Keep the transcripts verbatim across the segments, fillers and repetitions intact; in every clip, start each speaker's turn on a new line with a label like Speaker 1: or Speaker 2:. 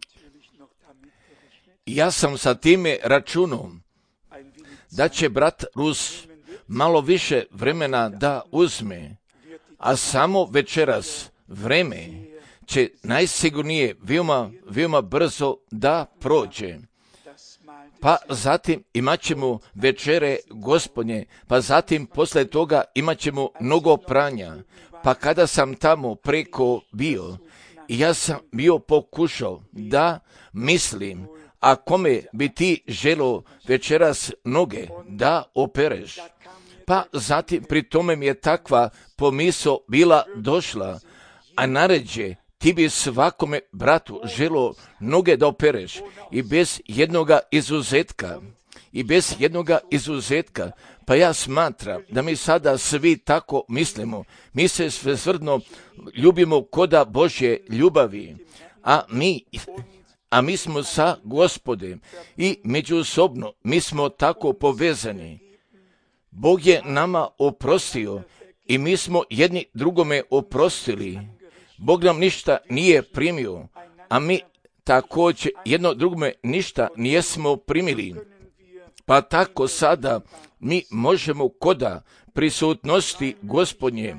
Speaker 1: Ja sam sa time računao da će brat Rus malo više vremena da uzme, a samo večeras vreme će najsigurnije veoma, veoma brzo da prođe. Pa zatim imat ćemo večere Gospodnje, pa zatim posle toga imat ćemo mnogo pranja. Pa kada sam tamo preko bio, i ja sam bio pokušao da mislim, a kome bi ti želo večeras noge da opereš. Pa zatim pri tome mi je takva pomisao bila došla, a naređe, ti bi svakome bratu želo noge da opereš i bez jednoga izuzetka. I bez jednoga izuzetka. Pa ja smatram da mi sada svi tako mislimo. Mi se svesrdno ljubimo koda Božje ljubavi, a mi, a mi smo sa Gospodem i međusobno mi smo tako povezani. Bog je nama oprostio i mi smo jedni drugome oprostili. Bog nam ništa nije primio, a mi također jedno drugome ništa nijesmo primili. Pa tako sada mi možemo koda prisutnosti Gospodnje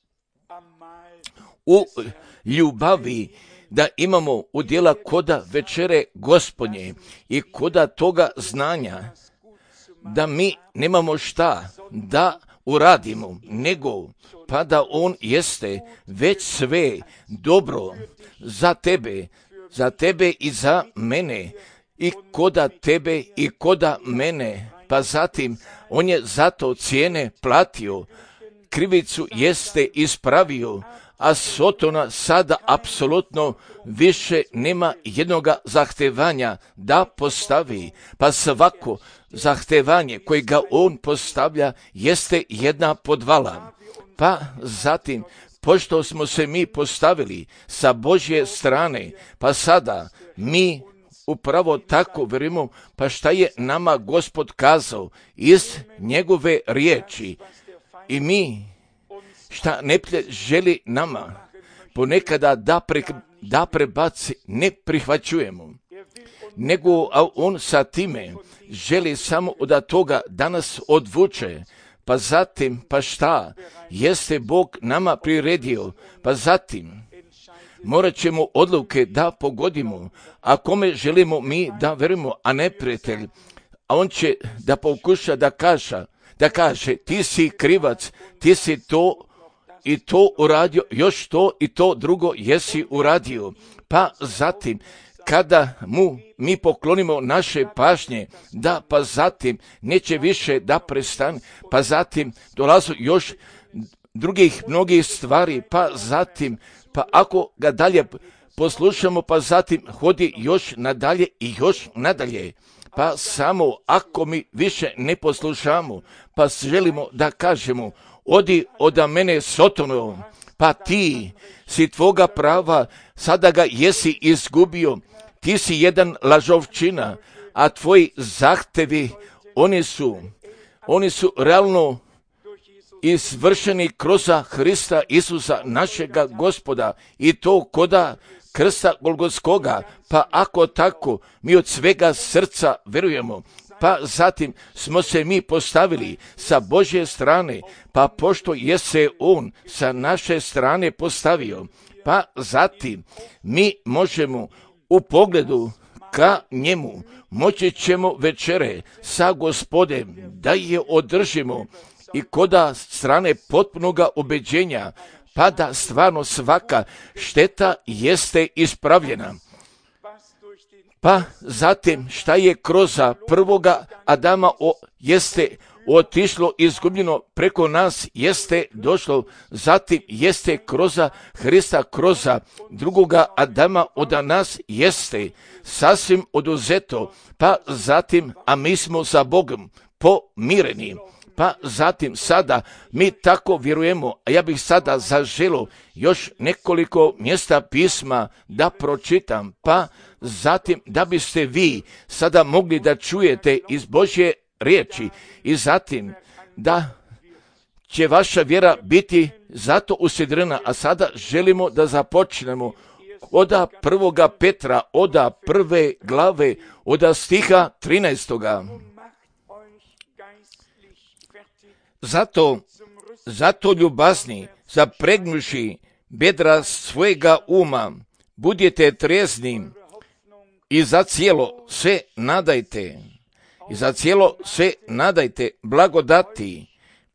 Speaker 1: u ljubavi da imamo udjela koda večere Gospodnje i koda toga znanja da mi nemamo šta da uradimo, nego pa da on jeste već sve dobro za tebe, za tebe i za mene, i koda tebe i koda mene, pa zatim on je zato cijene platio, krivicu jeste ispravio, a Sotona sada apsolutno više nema jednoga zahtevanja da postavi, pa svako zahtevanje koje ga on postavlja jeste jedna podvala. Pa zatim, pošto smo se mi postavili sa Božje strane, pa sada mi upravo tako vjerujemo, pa šta je nama Gospod kazao iz njegove riječi, i mi šta neprijatelj želi nama ponekada da, pre, da prebaci, ne prihvaćujemo, nego a on sa time želi samo da toga danas odvuče. Pa zatim, pa šta jeste Bog nama priredio, pa zatim morat ćemo odluke da pogodimo, a kome želimo mi da verujemo, a ne prijatelj, a on će da pokuša da kaže, da kaže ti si krivac, ti si to i to uradio, još to i to drugo jesi uradio. Pa zatim, kada mu mi poklonimo naše pažnje, da pa zatim neće više da prestane, pa zatim dolazu još drugih mnogih stvari, pa zatim, pa ako ga dalje poslušamo, pa zatim hodi još nadalje i još nadalje. Pa samo ako mi više ne poslušamo, pa želimo da kažemo, odi od mene Sotono, pa ti si tvoga prava, sada ga jesi izgubio, ti si jedan lažovčina, a tvoji zahtevi, oni su, oni su realno izvršeni kroz Hrista Isusa našega Gospoda, i to koda krsta Golgotskoga. Pa ako tako mi od svega srca verujemo, pa zatim smo se mi postavili sa Božje strane, pa pošto je se on sa naše strane postavio, pa zatim mi možemo u pogledu ka njemu moći ćemo večere sa Gospodem da je održimo i koda strane potpunoga ubeđenja, pa da stvarno svaka šteta jeste ispravljena. Pa zatim šta je kroz prvoga Adama o, jeste otišlo izgubljeno preko nas jeste došlo, zatim jeste kroz Hrista, kroz drugoga Adama od nas jeste sasvim oduzeto, pa zatim, a mi smo sa Bogom pomireni. Pa zatim sada mi tako vjerujemo, a ja bih sada zaželio još nekoliko mjesta pisma da pročitam, pa zatim da biste vi sada mogli da čujete iz Božje riječi i zatim da će vaša vjera biti zato usidrena. A sada želimo da započnemo oda prvoga Petra, oda prve glave, oda stiha trinaestoga. Zato, zato ljubazni, zapregnuši bedra svojega uma, budite trijezni i za cijelo se nadajte, i za cijelo se nadajte blagodati,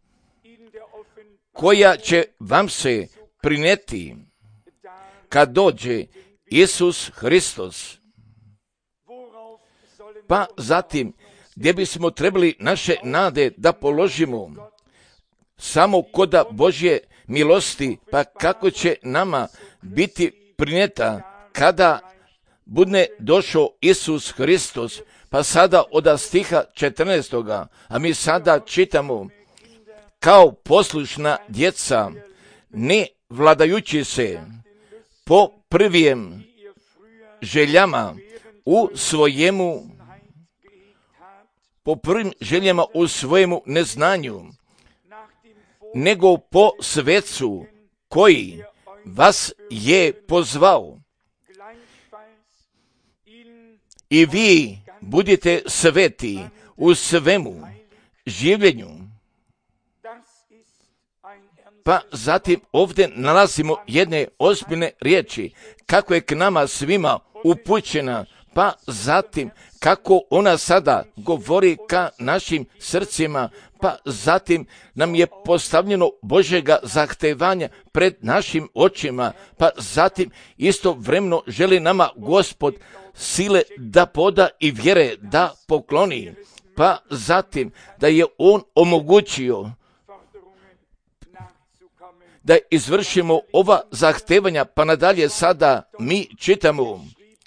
Speaker 1: koja će vam se prineti kad dođe Isus Hristos. Pa zatim, gdje bismo trebali naše nade da položimo? Samo koda Božje milosti, pa kako će nama biti prineta kada bude došao Isus Hristos? Pa sada od stiha četrnaestoga, a mi sada čitamo: kao poslušna djeca, ne vladajući se po prvijem željama u svojemu, po prvim željama u svojemu neznanju, nego po svecu koji vas je pozvao. I vi budite sveti u svemu življenju. Pa zatim ovdje nalazimo jedne ozbiljne riječi, kako je k nama svima upućena, pa zatim kako ona sada govori ka našim srcima, pa zatim nam je postavljeno Božjega zahtevanja pred našim očima, pa zatim istovremeno želi nama Gospod sile da poda i vjere da pokloni, pa zatim da je On omogućio da izvršimo ova zahtevanja, pa nadalje sada mi čitamo: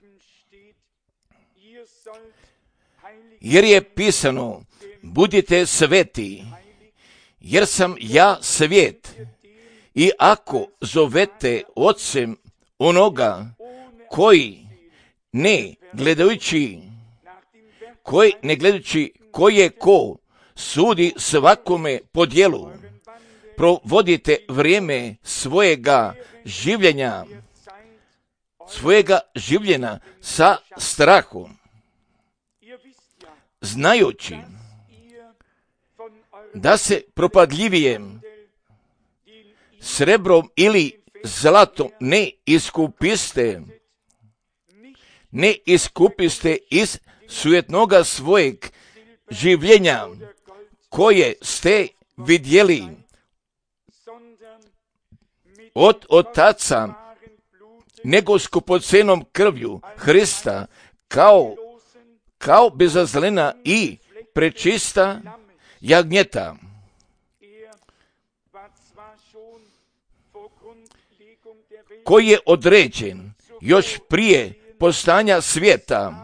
Speaker 1: jer je pisano, budite sveti, jer sam ja svijet. I ako zovete ocem onoga koji ne gledajući, koji ne gledajući ko je ko, sudi svakome po djelu, provodite vrijeme svojega življenja, svojega življenja sa strahom, znajući da se propadljivijem srebrom ili zlatom ne iskupiste, ne iskupiste iz sujetnoga svojeg življenja koje ste vidjeli od otaca, nego skupocenom krvju Hrista, kao, kao bezazlena i prečista jagnjeta, koji je određen još prije postanja svijeta,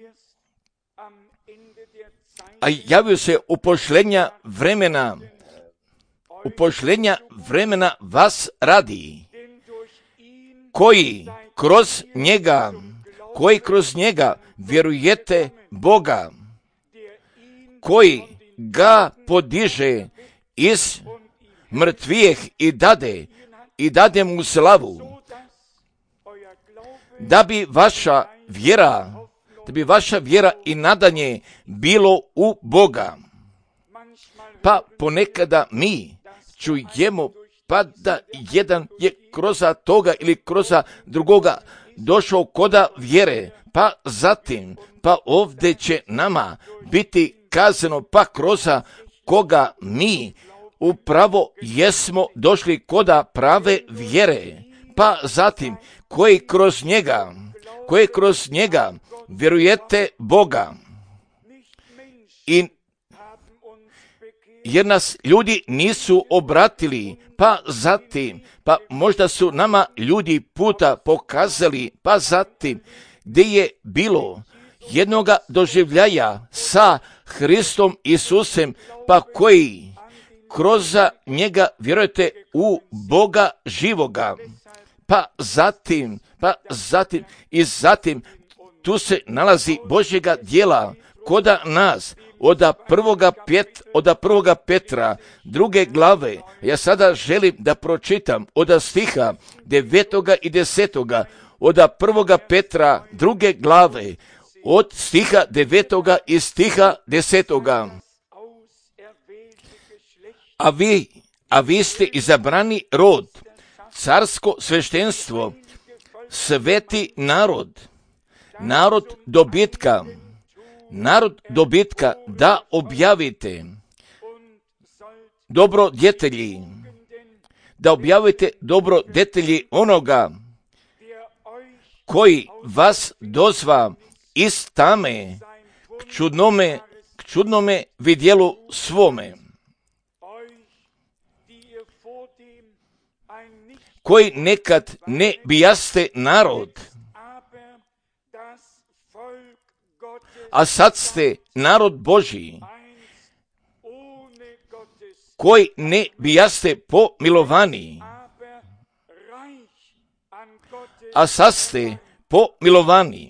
Speaker 1: a javio se upošljenja vremena, upošljenja vremena vas radi, koji kroz njega, koji kroz njega vjerujete Boga, koji ga podiže iz mrtvijeh i dade, i dade mu slavu, da bi vaša vjera, da bi vaša vjera i nadanje bilo u Boga. Pa ponekada mi čujemo pa da jedan je kroz toga ili kroz drugoga došao koda vjere, pa zatim, pa ovdje će nama biti kazano, pa kroz koga mi upravo jesmo došli koda prave vjere, pa zatim koji kroz njega, koji kroz njega vjerujete Boga. I jer nas ljudi nisu obratili, pa zatim, pa možda su nama ljudi puta pokazali, pa zatim gdje je bilo jednoga doživljaja sa Hristom Isusem, pa koji kroz njega vjerujete u Boga živoga. Pa zatim, pa zatim i zatim tu se nalazi Božjega djela koda nas, od prvoga, pet, od prvoga Petra, druge glave. Ja sada želim da pročitam od stiha devetoga i desetoga, od prvoga Petra druge glave, od stiha devetoga i stiha desetoga. A vi, a vi ste izabrani rod, carsko sveštenstvo, sveti narod, narod dobitka, narod dobitka, da objavite dobrodjetelji, da objavite dobrodjetelji onoga koji vas dozva iz tame k čudnome, k čudnome vidjelu svome, koji nekad ne bijaste narod, a sad ste narod Božji, koji ne bijaste pomilovani, a sad ste pomilovani.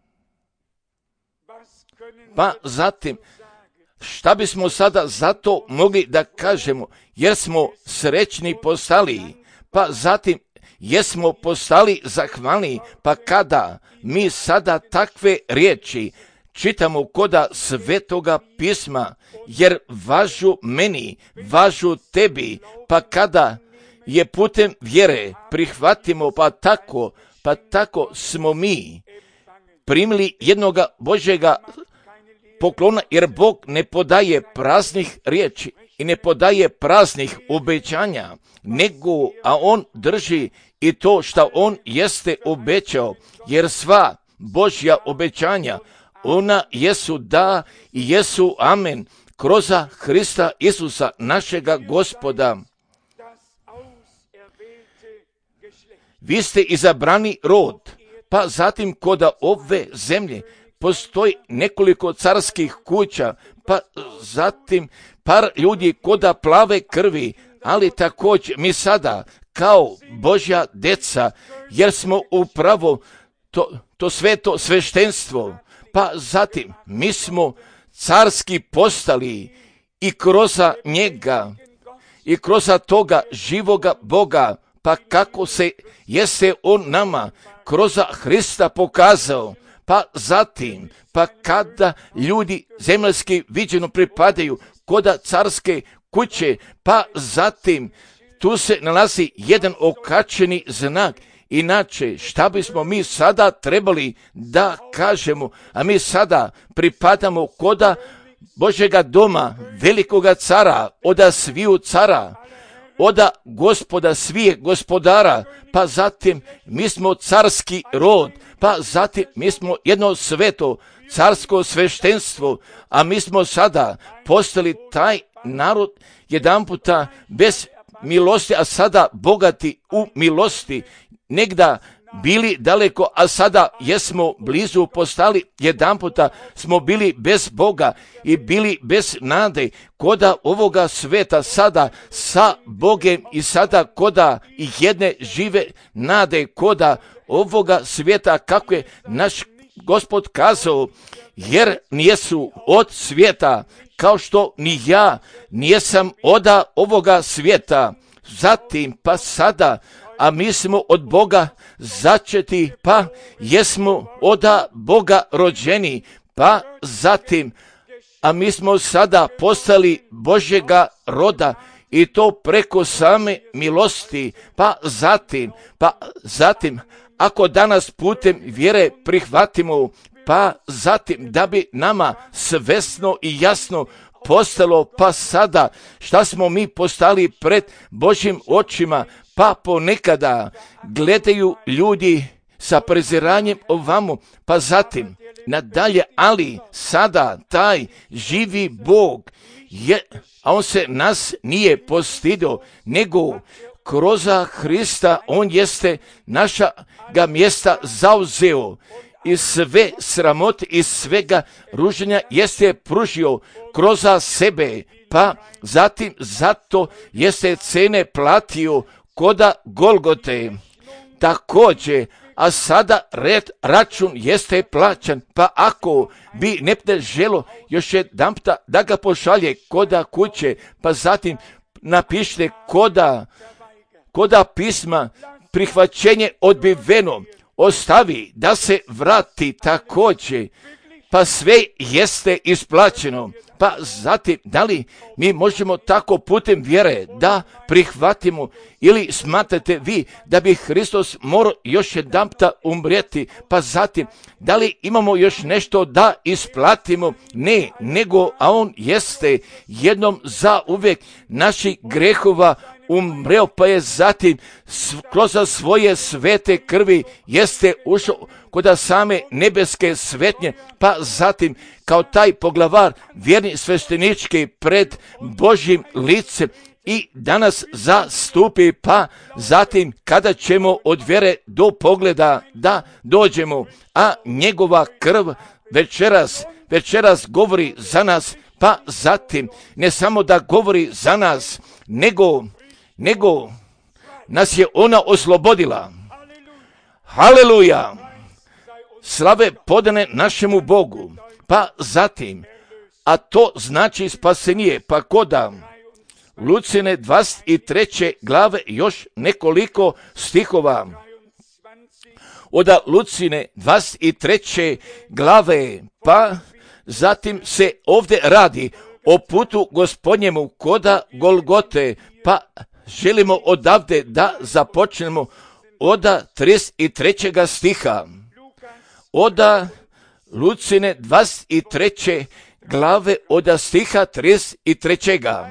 Speaker 1: Pa zatim, šta bismo sada zato mogli da kažemo, jer smo srećni postali, pa zatim jesmo postali zahvalni, pa kada mi sada takve riječi čitamo koda Svetoga pisma, jer važu meni, važu tebi, pa kada je putem vjere prihvatimo, pa tako, pa tako smo mi primili jednoga Božjega poklona, jer Bog ne podaje praznih riječi i ne podaje praznih obećanja, nego, a On drži i to što On jeste obećao, jer sva Božja obećanja, ona jesu da i jesu amen, kroz Hrista Isusa, našega Gospoda. Vi ste izabrani rod, pa zatim koda ove zemlje postoji nekoliko carskih kuća, pa zatim par ljudi koda plave krvi, ali također mi sada kao Božja deca, jer smo upravo to, to sveto sveštenstvo, pa zatim mi smo carski postali i kroz njega i kroz toga živoga Boga, pa kako se jeste On nama kroz Hrista pokazao, pa zatim, pa kada ljudi zemaljski viđeno pripadaju koda carske kuće, pa zatim tu se nalazi jedan okačeni znak. Inače, šta bismo mi sada trebali da kažemo, a mi sada pripadamo koda Božjega doma, velikoga cara, oda sviju cara, oda Gospoda svije gospodara, pa zatim mi smo carski rod, pa zatim mi smo jedno sveto carsko sveštenstvo, a mi smo sada postali taj narod jedan puta bez milosti, a sada bogati u milosti, negda bili daleko, a sada jesmo blizu postali, jedan puta smo bili bez Boga i bili bez nade, koda ovoga sveta sada sa Bogem i sada koda i jedne žive nade, koda ovoga svijeta, kako je naš Gospod kazao, jer nijesu od svijeta, kao što ni ja nijesam oda ovoga svijeta. Zatim pa sada, a mi smo od Boga začeti, pa jesmo oda Boga rođeni, pa zatim, a mi smo sada postali Božjega roda i to preko same milosti, pa zatim, pa zatim, ako danas putem vjere prihvatimo, pa zatim da bi nama svesno i jasno postalo, pa sada šta smo mi postali pred Božjim očima, pa ponekada gledaju ljudi sa preziranjem ovamo, pa zatim nadalje, ali sada taj živi Bog je, a On se nas nije postidio, nego kroz Hrista On jeste naša ga mjesta zauzeo i sve sramote i svega ruženja jeste pružio kroz sebe, pa zatim zato jeste cene platio koda Golgote. Također, a sada red račun jeste plaćan, pa ako bi nepne želo još jedan puta da ga pošalje koda kuće, pa zatim napišite koda, koda pisma prihvaćenje odbiveno, ostavi, da se vrati također, pa sve jeste isplaćeno. Pa zatim, da li mi možemo tako putem vjere da prihvatimo ili smatrate vi da bi Hristos morao još jedanputa umrijeti, pa zatim, da li imamo još nešto da isplatimo? Ne, nego, a on jeste jednom za uvijek naših grehova umreo, pa je zatim kroz svoje svete krvi jeste ušao kod same nebeske svetnje, pa zatim kao taj poglavar vjerni sveštenički pred Božjim licem i danas zastupi, pa zatim kada ćemo od vjere do pogleda da dođemo, a njegova krv večeras, večeras govori za nas, pa zatim ne samo da govori za nas, nego, nego nas je ona oslobodila. Haleluja! Slave podane našemu Bogu. Pa zatim, a to znači spasenje, pa koda Lucine dvadeset treće glave još nekoliko stihova. Oda Lucine dvadeset treće glave, pa zatim se ovdje radi o putu Gospodnjemu koda Golgote, pa želimo odavde da započnemo oda trideset trećega stiha. Oda Lucine dvadeset treće glave oda stiha trideset trećega.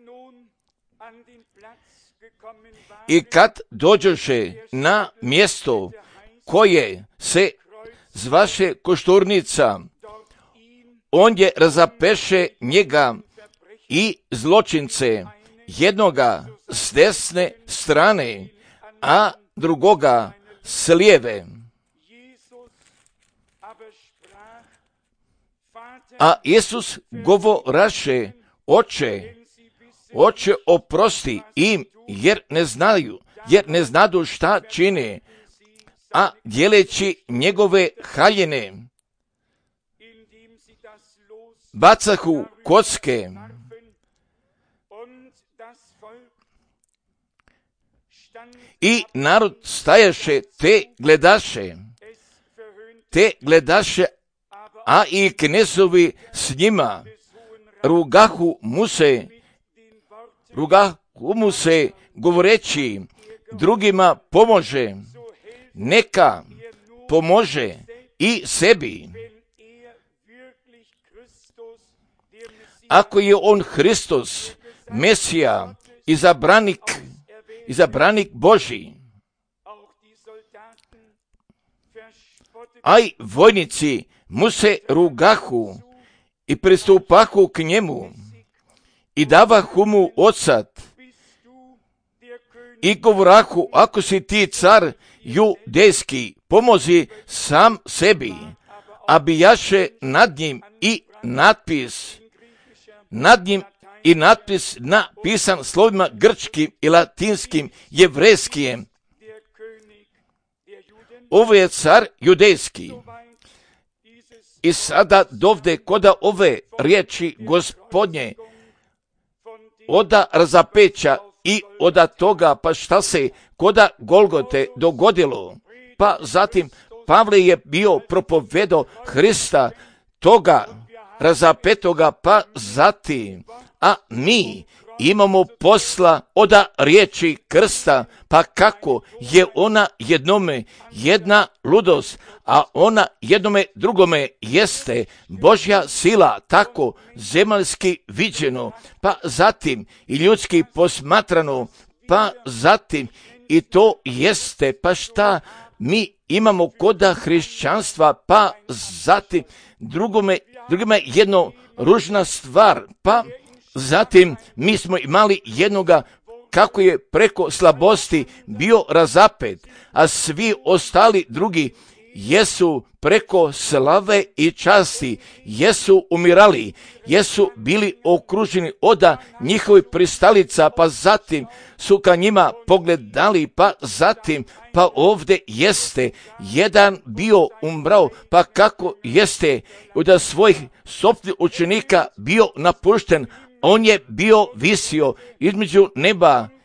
Speaker 1: I kad dođoše na mjesto koje se zvaše Košturnica, on je razapeše njega i zločince, jednoga s desne strane, a drugoga s lijeve. A Isus govoraše, oče, oče oprosti im, jer ne znaju, jer ne znadu šta čine, a dijeleći njegove haljine, bacahu kocke. I narod stajaše te gledaše, te gledaše, a i knezovi s njima, rugahu mu se, rugahu mu se, govoreći, drugima pomože, neka pomože i sebi. Ako je on Hristos, Mesija, izabranik, izabranik Božji, a i vojnici mu se rugahu i pristupahu k njemu i davahu mu odsad i govorahu, ako si ti car judejski, pomozi sam sebi, a bijaše nad njim i natpis, nad njim i natpis napisan slovima grčkim i latinskim, jevrejskim. Ovo je car judejski. I sada dovde koda ove riječi Gospodnje, oda razapeća i oda toga, pa šta se koda Golgote dogodilo, pa zatim Pavle je bio propovedo Hrista, toga razapetoga, pa zatim, a mi imamo posla oda riječi krsta, pa kako je ona jednome jedna ludost, a ona jednome drugome jeste Božja sila, tako zemaljski viđeno, pa zatim i ljudski posmatrano, pa zatim i to jeste, pa šta mi imamo koda hrišćanstva, pa zatim drugome, drugome jedno ružna stvar, pa zatim mi smo imali jednoga kako je preko slabosti bio razapet, a svi ostali drugi jesu preko slave i časti, jesu umirali, jesu bili okruženi oda njihovih pristalica, pa zatim su ka njima pogledali, pa zatim, pa ovdje jeste jedan bio umrao, pa kako jeste od svojih sopstvenih učenika bio napušten, on je bio visio između neba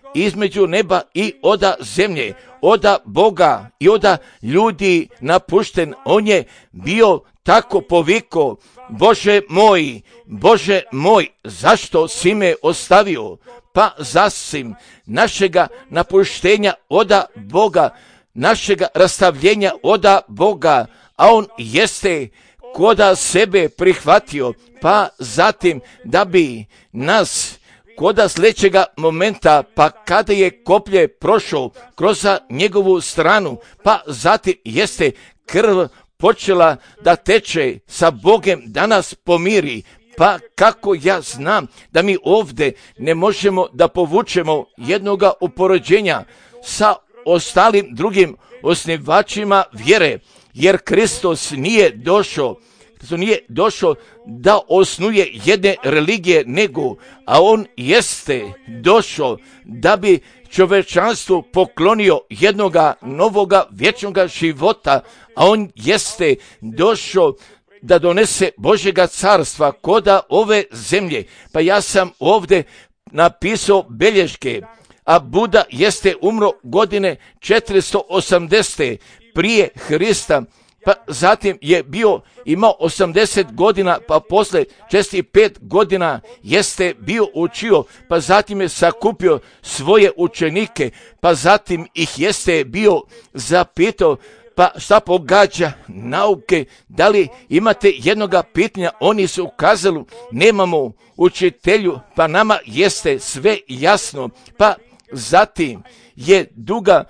Speaker 1: između neba i oda zemlje, oda Boga i oda ljudi napušten. On je bio tako poviko, Bože moj, Bože moj, zašto si me ostavio? Pa zasim našega napuštenja oda Boga, našega rastavljenja oda Boga, a on jeste koda sebe prihvatio, pa zatim da bi nas koda sljedećega momenta, pa kada je koplje prošao kroz njegovu stranu, pa zatim jeste krv počela da teče sa Bogem, da nas pomiri. Pa kako ja znam da mi ovdje ne možemo da povučemo jednoga upoređenja sa ostalim drugim osnivačima vjere, jer Kristus nije došao, Kristus nije došao da osnuje jedne religije, nego, a on jeste došao da bi čovečanstvu poklonio jednoga novoga vječnoga života, a on jeste došao da donese Božjega carstva koda ove zemlje. Pa ja sam ovdje napisao belješke, a Buda jeste umro godine četiristo osamdesete prije Hrista, pa zatim je bio, imao osamdeset godina, pa posle četrdeset pet godina jeste bio učio, pa zatim je sakupio svoje učenike, pa zatim ih jeste bio zapitao, pa šta pogađa nauke, da li imate jednoga pitanja? Oni su ukazali, nemamo učitelju, pa nama jeste sve jasno. Pa zatim je duga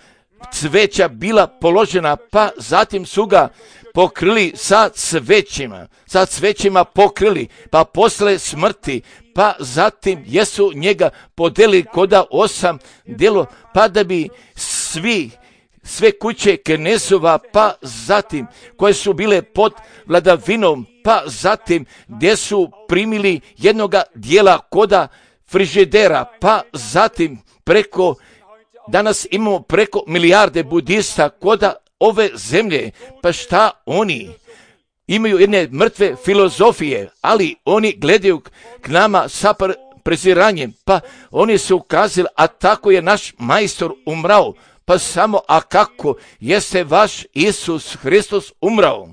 Speaker 1: cveća bila položena, pa zatim su ga pokrili sa cvećima, sa cvećima pokrili, pa posle smrti, pa zatim jesu njega podeli koda osam delo, pa da bi svi sve kuće Kenezova, pa zatim koje su bile pod vladavinom, pa zatim gdje su primili jednoga dijela koda frižidera, pa zatim preko, danas imamo preko milijarde budista koda ove zemlje, pa šta oni imaju jedne mrtve filozofije, ali oni gledaju k nama sa preziranjem, pa oni su ukazali, a tako je naš majstor umrao. Pa samo, a kako jeste vaš Isus Hristos umrao?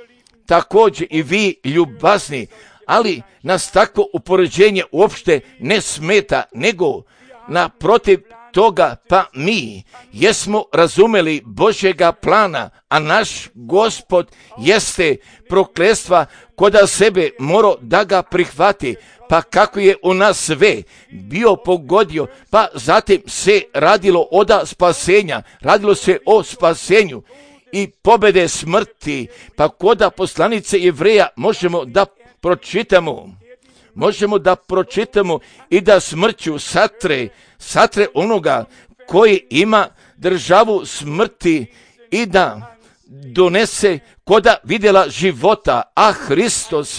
Speaker 1: Također i vi ljubazni, ali nas tako upoređenje uopšte ne smeta, nego naprotiv toga, pa mi jesmo razumeli Božjega plana, a naš Gospod jeste prokletstva koda sebe morao da ga prihvati. Pa kako je u nas sve bio pogodio, pa zatim se radilo oda spasenja, radilo se o spasenju i pobede smrti, pa koda poslanice Jevreja možemo da pročitamo, možemo da pročitamo i da smrću satre, satre onoga koji ima državu smrti i da donese koda vidjela života, a Hristos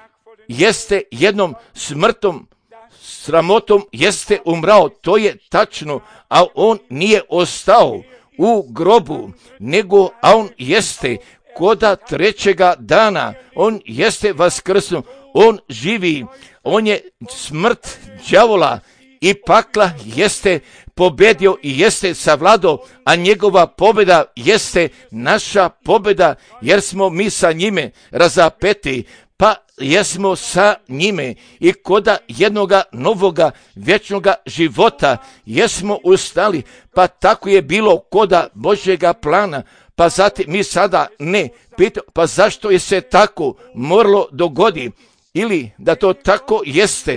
Speaker 1: jeste jednom smrtom, sramotom jeste umrao, to je tačno, a on nije ostao u grobu, nego a on jeste koda trećega dana, on jeste vaskrsnuo, on živi, on je smrt đavola i pakla jeste pobedio i jeste savladao, a njegova pobjeda jeste naša pobjeda, jer smo mi sa njime razapeti, pa jesmo sa njime i koda jednoga novoga vječnoga života jesmo ustali, pa tako je bilo koda Božjega plana. Pa zatim mi sada ne pitamo, pa zašto je se tako moralo dogodi, ili da to tako jeste,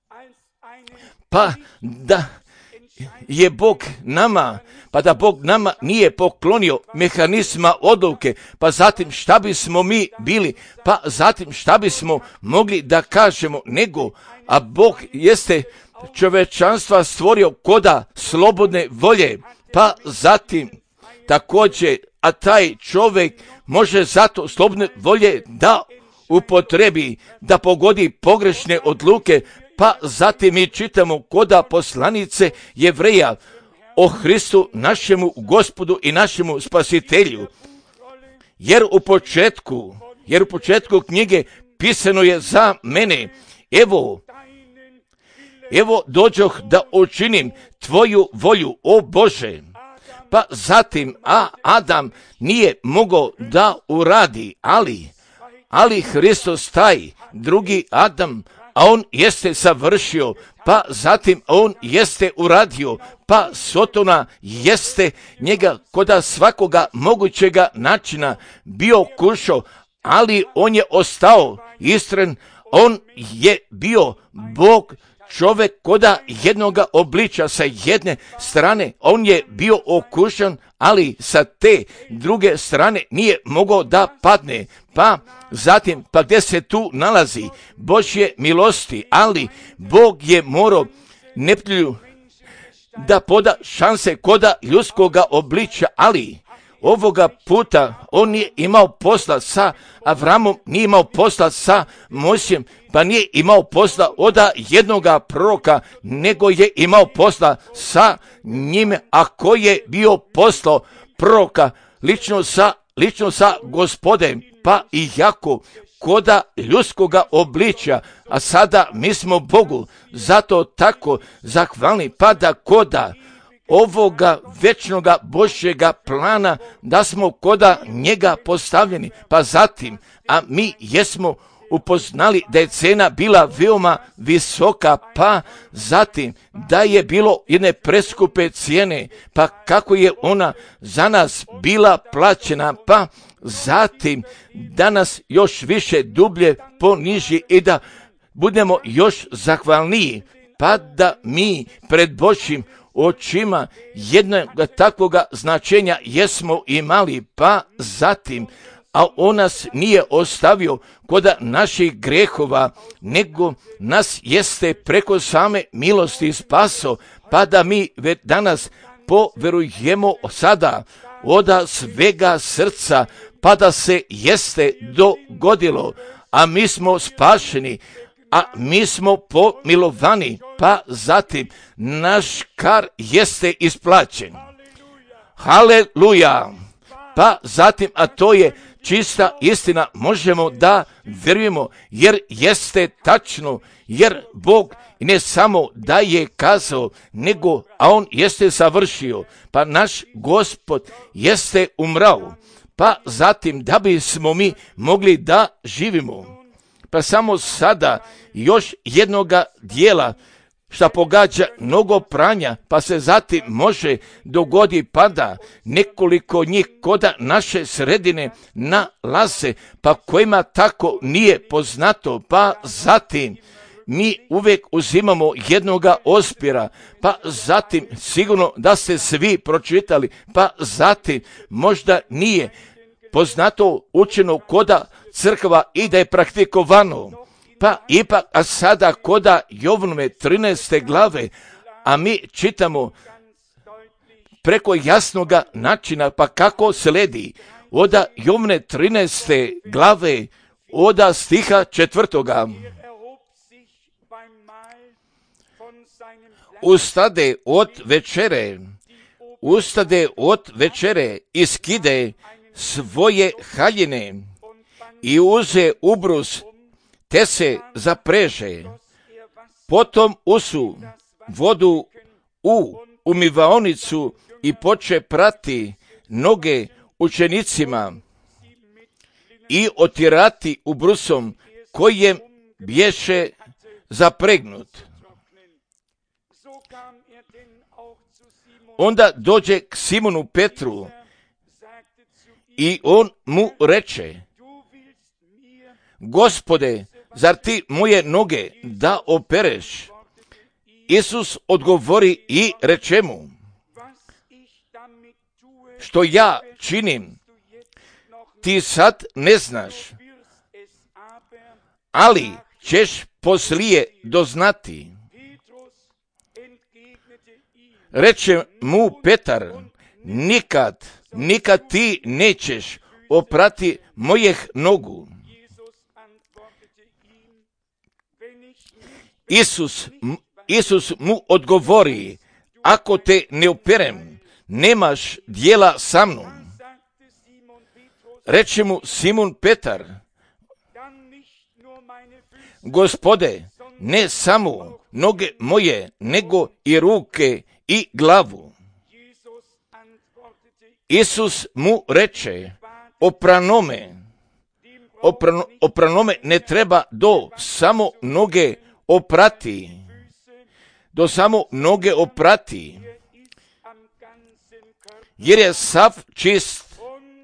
Speaker 1: pa da je Bog nama, pa da Bog nama nije poklonio mehanizma odluke, pa zatim šta bismo mi bili, pa zatim šta bismo mogli da kažemo, nego, a Bog jeste čovečanstva stvorio koda slobodne volje, pa zatim također, a taj čovjek može zato slobodne volje da upotrebi, da pogodi pogrešne odluke, pa zatim mi čitamo koda poslanice Jevreja o Hristu, našemu Gospodu i našemu Spasitelju. Jer u početku, jer u početku knjige pisano je za mene, evo, evo dođoh da učinim tvoju volju, o Bože. Pa zatim, a Adam nije mogao da uradi, ali, ali Hristos taj, drugi Adam, a on jeste savršio, pa zatim on jeste uradio, pa Sotona jeste njega koda svakoga mogućega načina bio kušao, ali on je ostao istren, on je bio Bog, čovjek koda jednoga obliča sa jedne strane, on je bio okušan, ali sa te druge strane nije mogao da padne. Pa zatim, pa gdje se tu nalazi Božje milosti, ali Bog je morao Neptulju da poda šanse koda ljudskoga obliča, ali ovoga puta on nije imao posla sa Avramom, nije imao posla sa Mojsijem, pa nije imao posla od jednoga proroka, nego je imao posla sa njime, a ko je bio poslao proroka lično sa, lično sa Gospodem, pa i jako koda ljudskoga obličja, a sada mi smo Bogu zato tako zahvalni, pa da koda ovoga večnoga Božjega plana, da smo koda njega postavljeni, pa zatim, a mi jesmo upoznali da je cena bila veoma visoka, pa zatim da je bilo jedne preskupe cijene, pa kako je ona za nas bila plaćena, pa zatim da nas još više dublje poniži i da budemo još zahvalniji, pa da mi pred Božjim očima jednog takvoga značenja jesmo imali, pa zatim, a on nas nije ostavio koda naših grehova, nego nas jeste preko same milosti spaso, pa da mi već danas poverujemo sada oda svega srca, pa da se jeste dogodilo, a mi smo spašeni, a mi smo pomilovani, pa zatim naš kar jeste isplaćen. Haleluja! Pa zatim, a to je čista istina, možemo da vjerujemo, jer jeste tačno, jer Bog ne samo da je kazao, nego, a on jeste savršio, pa naš Gospod jeste umrao, pa zatim da bismo mi mogli da živimo. Pa samo sada još jednoga dijela šta pogađa mnogo pranja, pa se zatim može dogodi pada nekoliko njih koda naše sredine nalaze, pa kojima tako nije poznato, pa zatim mi uvijek uzimamo jednoga ospira, pa zatim sigurno da ste svi pročitali, pa zatim možda nije poznato učeno koda crkva i da je praktikovano, pa ipak, a sada koda Jovnove trinaeste glave, a mi čitamo preko jasnoga načina, pa kako sledi, oda Jovne trinaeste glave, oda stiha četvrtoga. Ustade od večere, ustade od večere i skide svoje haljine i uze ubrus, te se zapreže. Potom usu vodu u umivaonicu i poče prati noge učenicima i otirati ubrusom kojem bješe zapregnut. Onda dođe k Simonu Petru i on mu reče: Gospode, zar ti moje noge da opereš? Isus odgovori i reče mu: što ja činim, ti sad ne znaš, ali ćeš poslije doznati. Reče mu Petar: nikad, nikad ti nećeš oprati mojih nogu. Isus, Isus mu odgovori: ako te ne operem, nemaš dijela sa mnom. Reče mu Simon Petar: Gospode, ne samo noge moje, nego i ruke i glavu. Isus mu reče, opranome, oprano, opranome ne treba do samo noge oprati, do samo noge oprati, jer je sav čist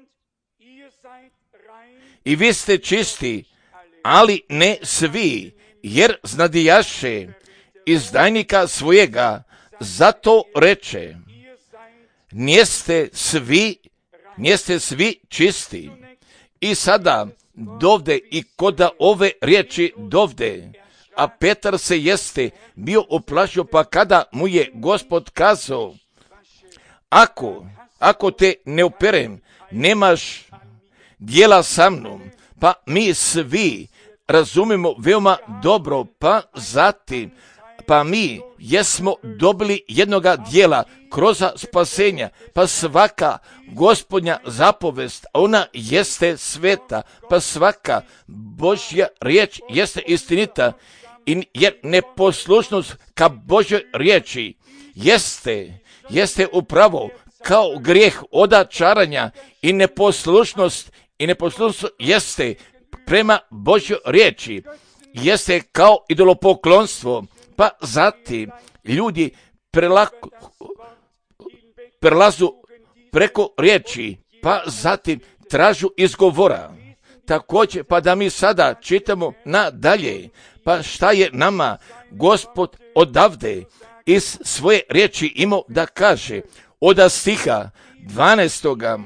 Speaker 1: i vi ste čisti, ali ne svi, jer znadijaše izdajnika svojega, zato reče, njeste svi, njeste svi čisti. I sada dovde i koda ove riječi dovde, a Petar se jeste bio uplašio, pa kada mu je Gospod kazao, ako, ako te ne operem, nemaš dijela sa mnom, pa mi svi razumemo veoma dobro, pa zatim, pa mi jesmo dobili jednoga dijela kroz spasenja, pa svaka Gospodnja zapovest, ona jeste sveta, pa svaka Božja riječ jeste istinita, i jer neposlušnost ka Božjoj riječi jeste, jeste upravo kao grijeh odačaranja, i neposlušnost, i neposlušnost jeste prema Božjoj riječi, jeste kao idolopoklonstvo, pa zatim ljudi prelako, prelazu preko riječi, pa zatim tražu izgovora. Također, pa da mi sada čitamo nadalje, pa šta je nama Gospod odavde iz svoje riječi imao da kaže, od stiha dvanaestoga.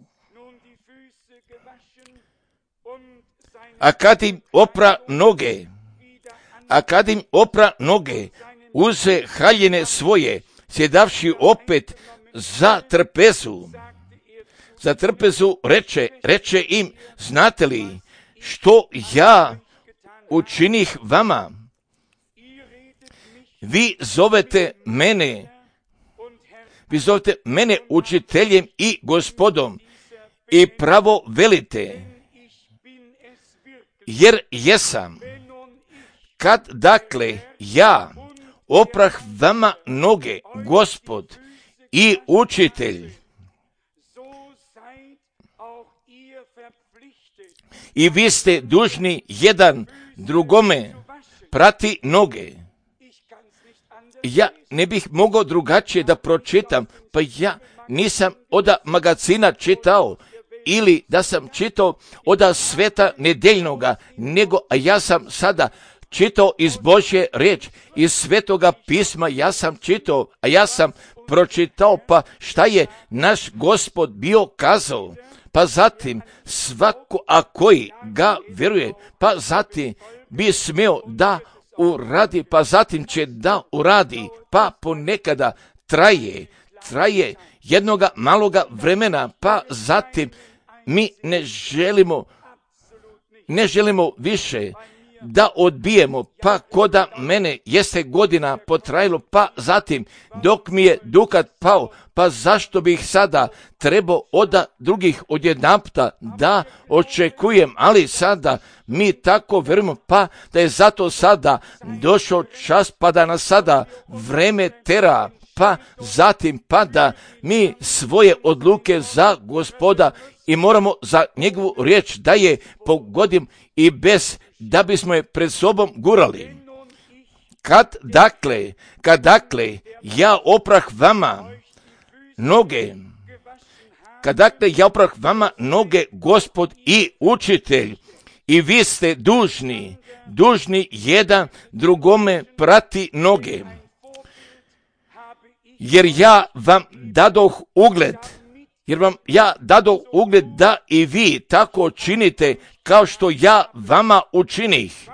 Speaker 1: A kad im opra noge, a kad im opra noge, uze haljine svoje, sjedavši opet za trpezu. Za trpezu reče, reče im, znate li što ja učinih vama? Vi zovete mene, vi zovete mene učiteljem i gospodom i pravo velite, jer jesam. Kad dakle ja oprah vama noge, Gospod i učitelj, i vi ste dužni jedan drugome prati noge. Ja ne bih mogao drugačije da pročitam, pa ja nisam od magazina čitao, ili da sam čitao od sveta nedeljnoga, nego a ja sam sada čitao iz Božje riječ, iz Svetoga pisma ja sam čitao, a ja sam pročitao pa šta je naš Gospod bio kazao, pa zatim svako a koji ga vjeruje, pa zatim bi smio da uradi, pa zatim će da uradi, pa ponekada traje, traje jednoga maloga vremena, pa zatim mi ne želimo, ne želimo više da odbijemo, pa koda mene jeste godina potrajilo, pa zatim dok mi je dukat pao, pa zašto bih sada trebao od drugih odjedanputa da očekujem, ali sada mi tako vjerujemo, pa da je zato sada došao čas, pa da nas sada vreme tera, pa zatim pa da mi svoje odluke za Gospoda i moramo za njegovu riječ da je pogodim i bez da bismo je pred sobom gurali. Kad dakle, kad dakle ja oprah vama noge, kad dakle ja oprah vama noge, Gospod i učitelj, i vi ste dužni, dužni jedan drugome prati noge. Jer ja vam dadoh ugled, jer vam ja dadoh ugled da i vi tako činite kao što ja vama učinih.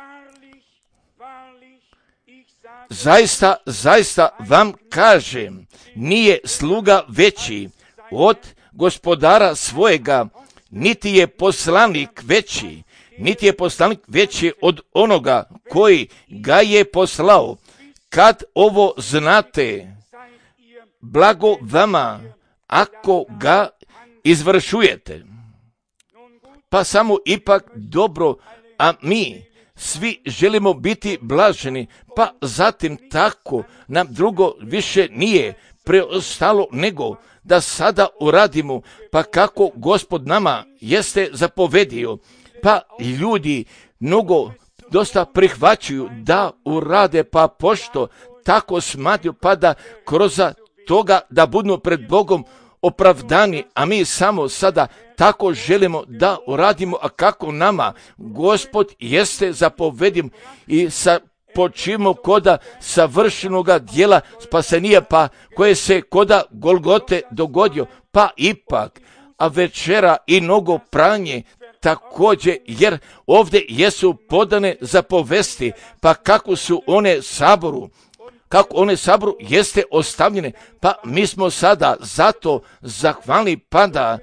Speaker 1: Zaista, zaista vam kažem, nije sluga veći od gospodara svojega, niti je poslanik veći, niti je poslanik veći od onoga koji ga je poslao. Kad ovo znate, blago vama ako ga izvršujete. Pa samo ipak dobro, a mi svi želimo biti blaženi, pa zatim tako nam drugo više nije preostalo nego da sada uradimo, pa kako Gospod nama jeste zapovedio, pa ljudi mnogo dosta prihvaćaju da urade, pa pošto tako smatruju, pa da kroz toga da budu pred Bogom opravdani, a mi samo sada tako želimo da uradimo, a kako nama Gospod jeste zapovedio i sa počimo koda savršenoga dijela spasenija, pa koje se koda Golgote dogodio, pa ipak, a večera i mnogo pranje također, jer ovdje jesu podane zapovesti, pa kako su one saboru, kako one saboru jeste ostavljene, pa mi smo sada zato zahvalni, pa da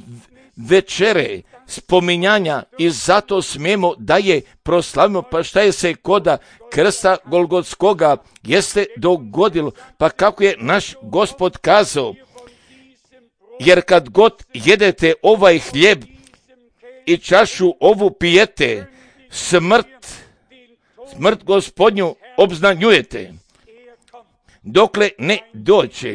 Speaker 1: večere spominjanja i zato smijemo da je proslavimo, pa šta je se koda krsta Golgotskoga jeste dogodilo, pa kako je naš Gospod kazao, jer kad god jedete ovaj hljeb i čašu ovu pijete, smrt, smrt Gospodnju obznanjujete, dokle ne dođe.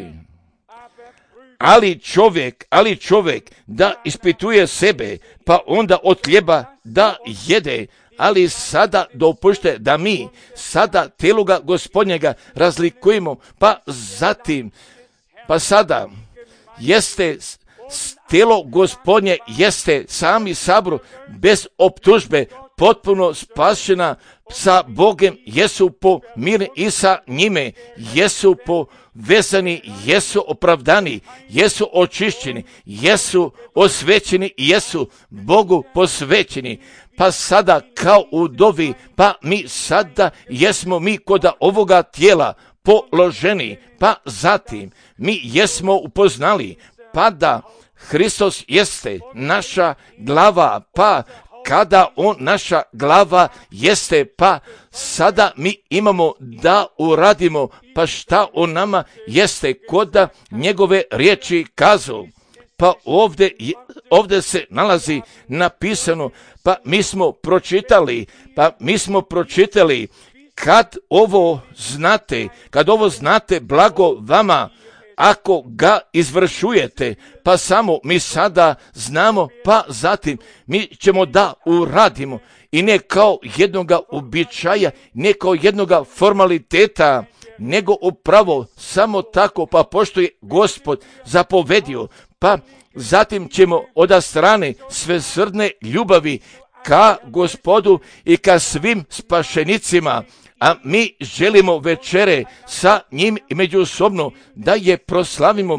Speaker 1: Ali čovjek, ali čovjek da ispituje sebe, pa onda od hljeba da jede, ali sada dopušte da mi sada teloga Gospodnjega razlikujemo, pa zatim, pa sada jeste telo Gospodnje jeste sami sabor bez optužbe, potpuno spašena sa Bogem, jesu pomireni i sa njime, jesu povezani, jesu opravdani, jesu očišćeni, jesu osvećeni i jesu Bogu posvećeni. Pa sada kao u dovi, pa mi sada jesmo mi kod ovoga tijela položeni, pa zatim mi jesmo upoznali, pa da Hristos jeste naša glava, pa kada on naša glava jeste, pa sada mi imamo da uradimo, pa šta on nama jeste, koda njegove riječi kazao. Pa ovdje, ovdje se nalazi napisano, pa mi smo pročitali, pa mi smo pročitali, kad ovo znate, kad ovo znate, blago vama, ako ga izvršujete, pa samo mi sada znamo, pa zatim mi ćemo da uradimo i ne kao jednoga običaja, ne kao jednoga formaliteta, nego upravo samo tako, pa pošto je Gospod zapovedio, pa zatim ćemo od strane svesrdne ljubavi ka Gospodu i ka svim spašenicima, a mi želimo večere sa njim i međusobno da je proslavimo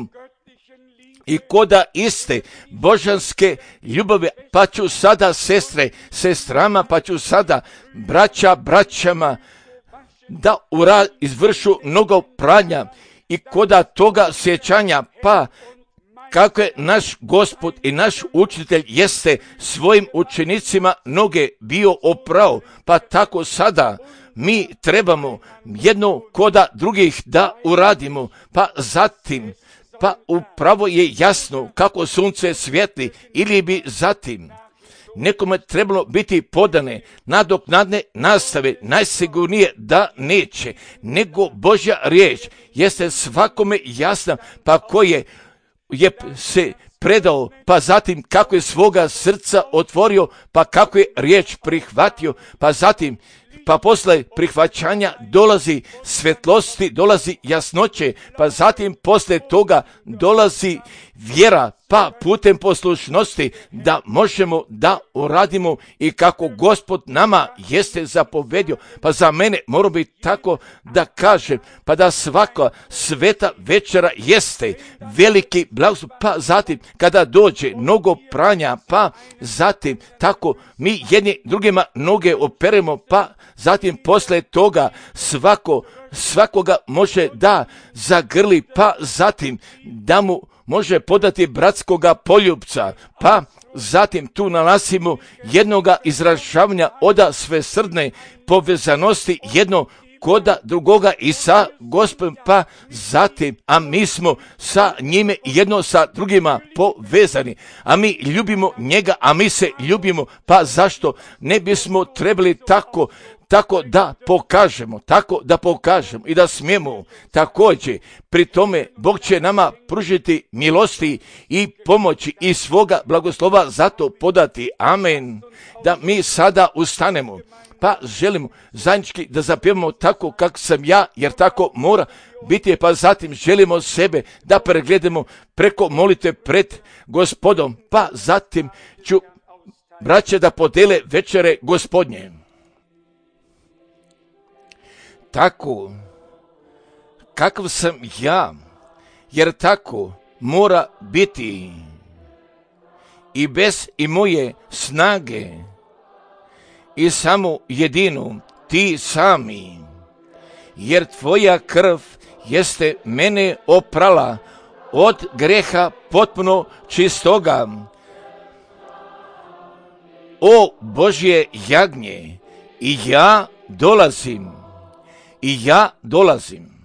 Speaker 1: i koda iste božanske ljubave, pa ću sada sestre, sestrama, pa ću sada braća, braćama da ura izvršu mnogo pranja i koda toga sjećanja, pa kako je naš Gospod i naš učitelj jeste svojim učenicima noge bio oprao, pa tako sada mi trebamo jedno koda drugih da uradimo, pa zatim, pa upravo je jasno kako sunce svijetli, ili bi zatim nekome trebalo biti podane nadoknadne nastave, najsigurnije da neće, nego Božja riječ jeste svakome jasna, pa koje je se predao, pa zatim kako je svoga srca otvorio, pa kako je riječ prihvatio, pa zatim pa posle prihvaćanja dolazi svetlosti, dolazi jasnoće, pa zatim posle toga dolazi vjera, pa putem poslušnosti da možemo da uradimo i kako Gospod nama jeste zapovedio. Pa za mene mora biti tako da kažem, pa da svaka sveta večera jeste veliki blagoslov, pa zatim kada dođe mnogo pranja, pa zatim tako mi jedni drugima noge operemo, pa zatim posle toga svako, svakoga može da zagrli, pa zatim da mu može podati bratskoga poljubca, pa zatim tu nalazimo jednoga izražavanja oda svesrdne povezanosti, jedno koda drugoga i sa Gospodom, pa zatim, a mi smo sa njime jedno sa drugima povezani, a mi ljubimo njega, a mi se ljubimo, pa zašto ne bismo trebali tako tako da pokažemo, tako da pokažemo i da smijemo također. Pri tome Bog će nama pružiti milosti i pomoći i svoga blagoslova zato podati. Amen. Da mi sada ustanemo, pa želimo zajednički da zapjevamo tako kako sam ja, jer tako mora biti, pa zatim želimo sebe da pregledamo preko molite pred Gospodom, pa zatim ću braće da podele večere Gospodnje. Tako, kakav sam ja, jer tako mora biti i bez i moje snage i samo jedinu ti sami, jer tvoja krv jeste mene oprala od greha potpuno čistoga. O Božje jagnje, i ja dolazim, i ja dolazim.